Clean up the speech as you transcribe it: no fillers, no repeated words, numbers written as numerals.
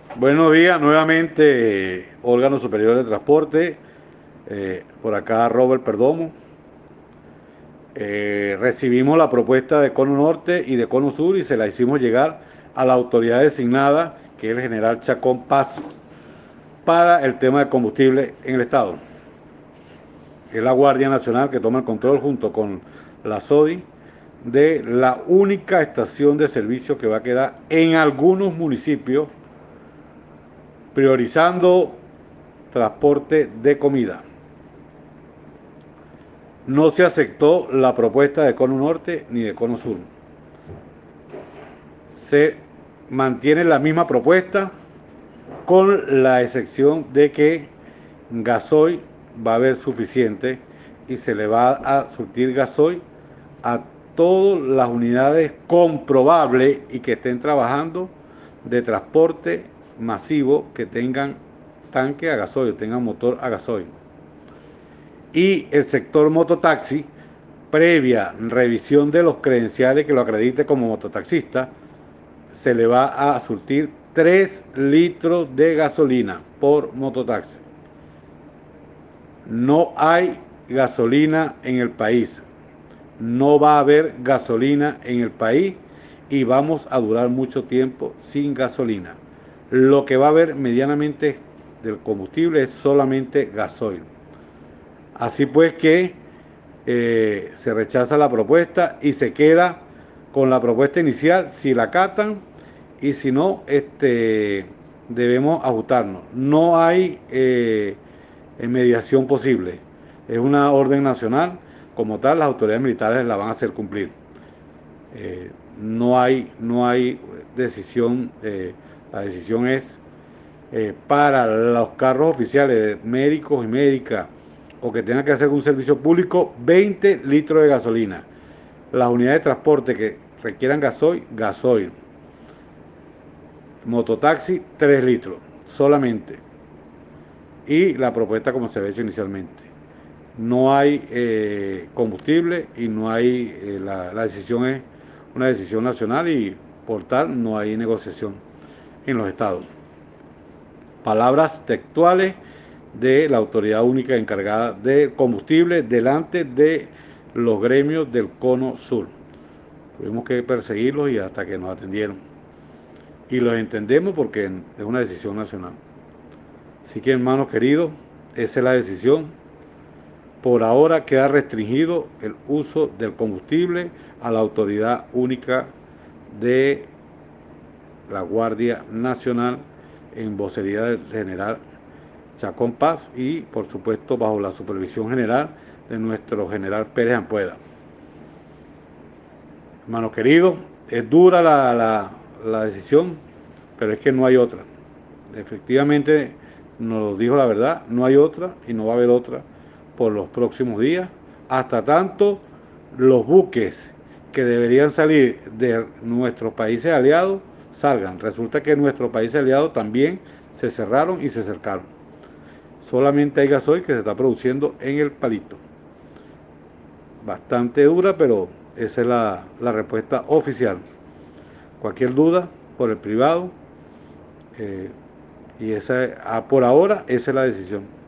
Buenos días nuevamente, órgano superior de transporte. Por acá Robert Perdomo. Recibimos la propuesta de Cono Norte y de Cono Sur y se la hicimos llegar a la autoridad designada, que es el general Chacón Paz, para el tema de combustible en el estado. Es la Guardia Nacional que toma el control junto con la SODI de la única estación de servicio que va a quedar en algunos municipios, priorizando transporte de comida. No se aceptó la propuesta de Cono Norte ni de Cono Sur. Se mantiene la misma propuesta con la excepción de que gasoil va a haber suficiente y se le va a surtir gasoil a todas las unidades comprobables y que estén trabajando de transporte masivo, que tengan tanque a gasoil, tengan motor a gasoil. Y el sector mototaxi, previa revisión de los credenciales que lo acredite como mototaxista, se le va a surtir 3 litros de gasolina por mototaxi. No hay gasolina en el país. No va a haber gasolina en el país y vamos a durar mucho tiempo sin gasolina. Lo que va a haber medianamente del combustible es solamente gasoil. Así pues que se rechaza la propuesta y se queda con la propuesta inicial si la acatan, y si no, debemos ajustarnos. No hay mediación posible. Es una orden nacional, como tal las autoridades militares la van a hacer cumplir. No hay decisión, la decisión es para los carros oficiales, médicos y médicas, o que tengan que hacer un servicio público, 20 litros de gasolina. Las unidades de transporte que requieran gasoil, gasoil. Mototaxi, 3 litros solamente. Y la propuesta como se había hecho inicialmente. No hay combustible y no hay, la decisión es una decisión nacional y por tal no hay negociación en los estados. Palabras textuales de la autoridad única encargada de combustible delante de los gremios del Cono Sur. Tuvimos que perseguirlos y hasta que nos atendieron. Y los entendemos porque es una decisión nacional. Así que, hermanos queridos, esa es la decisión. Por ahora queda restringido el uso del combustible a la autoridad única de la Guardia Nacional, en vocería del general Chacón Paz y, por supuesto, bajo la supervisión general de nuestro general Pérez Ampueda. Hermanos queridos, es dura la decisión, pero es que no hay otra. Efectivamente, nos dijo la verdad, no hay otra y no va a haber otra por los próximos días, hasta tanto los buques que deberían salir de nuestros países aliados salgan. Resulta que nuestros países aliados también se cerraron y se cercaron. Solamente hay gasoil que se está produciendo en el Palito. Bastante dura, pero esa es la respuesta oficial. Cualquier duda por el privado, y esa, por ahora esa es la decisión.